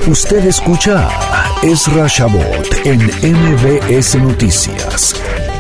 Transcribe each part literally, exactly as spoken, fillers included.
Usted escucha a Ezra Shabot en M B S Noticias.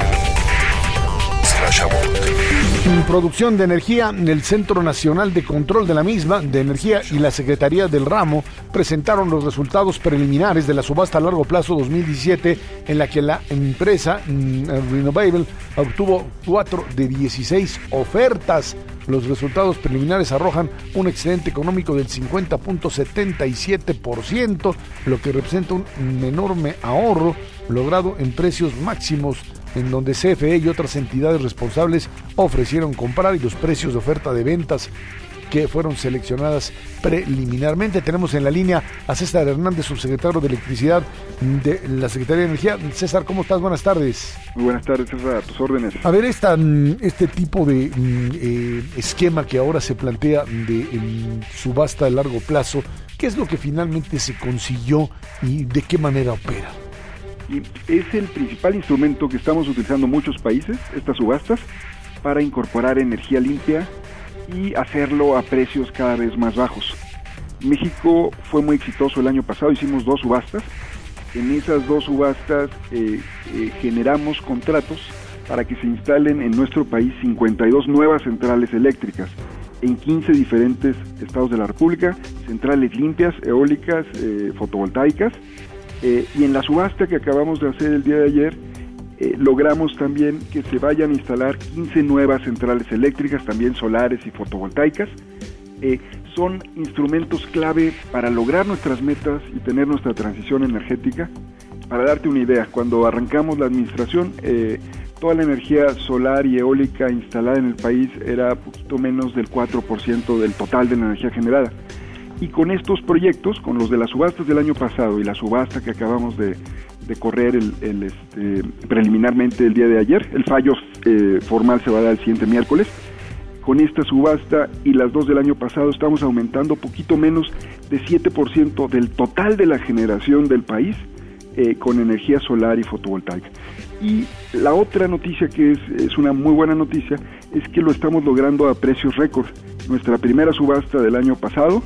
Ezra Shabot. Producción de energía, el Centro Nacional de Control de la misma, de Energía y la Secretaría del Ramo presentaron los resultados preliminares de la subasta a largo plazo dos mil diecisiete, en la que la empresa Renovable obtuvo cuatro de dieciséis ofertas. Los resultados preliminares arrojan un excedente económico del cincuenta punto setenta y siete por ciento, lo que representa un enorme ahorro logrado en precios máximos, en donde C F E y otras entidades responsables ofrecieron comprar, y los precios de oferta de ventas que fueron seleccionadas preliminarmente. Tenemos en la línea a César Hernández, subsecretario de Electricidad de la Secretaría de Energía. César, ¿cómo estás? Buenas tardes. Muy buenas tardes, César, a tus órdenes. A ver, esta, este tipo de eh, esquema que ahora se plantea de eh, subasta a largo plazo, ¿qué es lo que finalmente se consiguió y de qué manera opera? Y es el principal instrumento que estamos utilizando muchos países, estas subastas, para incorporar energía limpia y hacerlo a precios cada vez más bajos. México fue muy exitoso el año pasado, hicimos dos subastas. En esas dos subastas eh, eh, generamos contratos para que se instalen en nuestro país cincuenta y dos nuevas centrales eléctricas en quince diferentes estados de la República, centrales limpias, eólicas, eh, fotovoltaicas. Eh, y en la subasta que acabamos de hacer el día de ayer, eh, logramos también que se vayan a instalar quince nuevas centrales eléctricas, también solares y fotovoltaicas. Eh, son instrumentos clave para lograr nuestras metas y tener nuestra transición energética. Para darte una idea, cuando arrancamos la administración, eh, toda la energía solar y eólica instalada en el país era poquito menos del cuatro por ciento del total de la energía generada. Y con estos proyectos, con los de las subastas del año pasado y la subasta que acabamos de, de correr el, el, este, preliminarmente el día de ayer, el fallo eh, formal se va a dar el siguiente miércoles, con esta subasta y las dos del año pasado estamos aumentando poquito menos de siete por ciento del total de la generación del país eh, con energía solar y fotovoltaica. Y la otra noticia que es, es una muy buena noticia es que lo estamos logrando a precios récord. Nuestra primera subasta del año pasado,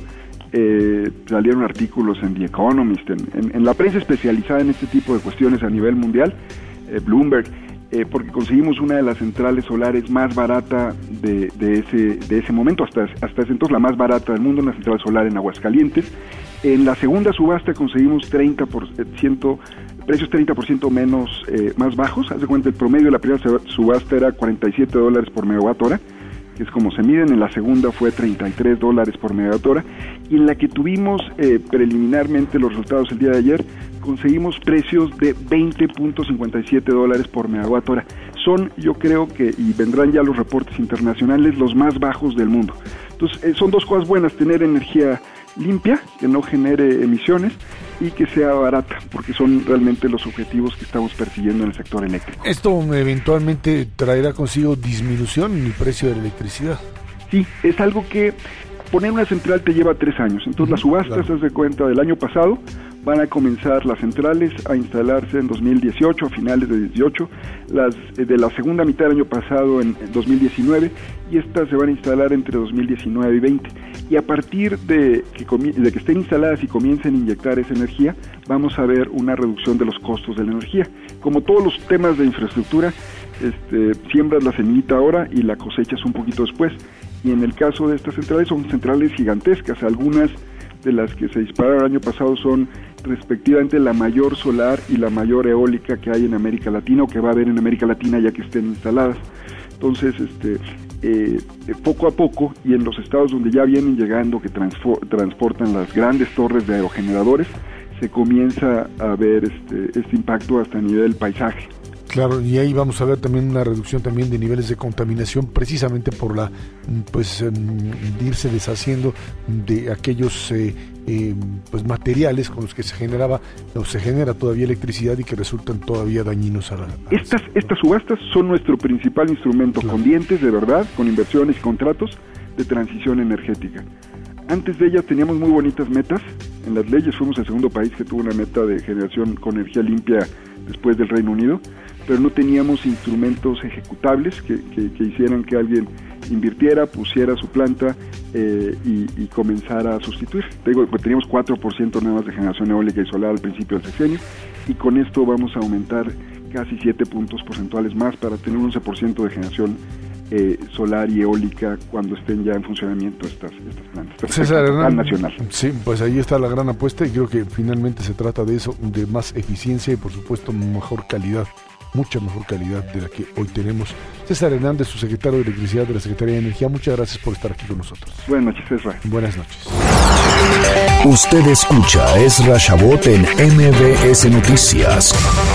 Eh, salieron artículos en The Economist, en, en, en la prensa especializada en este tipo de cuestiones a nivel mundial, eh, Bloomberg, eh, porque conseguimos una de las centrales solares más barata de, de ese de ese momento, hasta, hasta ese entonces la más barata del mundo, una central solar en Aguascalientes. En la segunda subasta conseguimos treinta por ciento, precios treinta por ciento menos, eh, más bajos. Haz de cuenta, el promedio de la primera subasta era cuarenta y siete dólares por megawatt hora, que es como se miden. En la segunda fue treinta y tres dólares por megawatt hora, y en la que tuvimos eh, preliminarmente los resultados el día de ayer, conseguimos precios de veinte punto cincuenta y siete dólares por megawatt hora. Son, yo creo que, y vendrán ya los reportes internacionales, los más bajos del mundo. Entonces, eh, son dos cosas buenas: tener energía limpia, que no genere emisiones, y que sea barata, porque son realmente los objetivos que estamos persiguiendo en el sector eléctrico. ¿Esto eventualmente traerá consigo disminución en el precio de la electricidad? Sí, es algo que poner una central te lleva tres años. Entonces, uh-huh, las subastas, claro, se das cuenta, del año pasado, van a comenzar las centrales a instalarse en dos mil dieciocho, a finales de dieciocho, las de la segunda mitad del año pasado en, en dos mil diecinueve, y estas se van a instalar entre dos mil diecinueve y veinte. Y a partir de que, comi- de que estén instaladas y comiencen a inyectar esa energía, vamos a ver una reducción de los costos de la energía. Como todos los temas de infraestructura, este, siembras la semillita ahora y la cosechas un poquito después. Y en el caso de estas centrales, son centrales gigantescas. Algunas de las que se dispararon el año pasado son respectivamente la mayor solar y la mayor eólica que hay en América Latina, o que va a haber en América Latina ya que estén instaladas. Entonces, este, eh, poco a poco, y en los estados donde ya vienen llegando, que transfor- transportan las grandes torres de aerogeneradores, se comienza a ver este, este impacto hasta a nivel del paisaje. Claro, y ahí vamos a ver también una reducción también de niveles de contaminación, precisamente por la, pues, de irse deshaciendo de aquellos eh, eh, pues materiales con los que se generaba o se genera todavía electricidad y que resultan todavía dañinos a la... A estas, estas subastas son nuestro principal instrumento, claro, con dientes de verdad, con inversiones y contratos de transición energética. Antes de ellas teníamos muy bonitas metas. En las leyes fuimos el segundo país que tuvo una meta de generación con energía limpia después del Reino Unido, pero no teníamos instrumentos ejecutables que, que, que hicieran que alguien invirtiera, pusiera su planta eh, y, y comenzara a sustituir. Te digo, teníamos cuatro por ciento nada más de generación eólica y solar al principio del sexenio, y con esto vamos a aumentar casi siete puntos porcentuales más para tener un once por ciento de generación eh, solar y eólica cuando estén ya en funcionamiento estas, estas plantas. César Hernán, nacional. Sí, pues ahí está la gran apuesta y creo que finalmente se trata de eso, de más eficiencia y por supuesto mejor calidad, mucha mejor calidad de la que hoy tenemos. César Hernández, su secretario de Electricidad de la Secretaría de Energía, muchas gracias por estar aquí con nosotros. Buenas noches, Ezra. Buenas noches. Usted escucha a Ezra Shabot en M B S Noticias.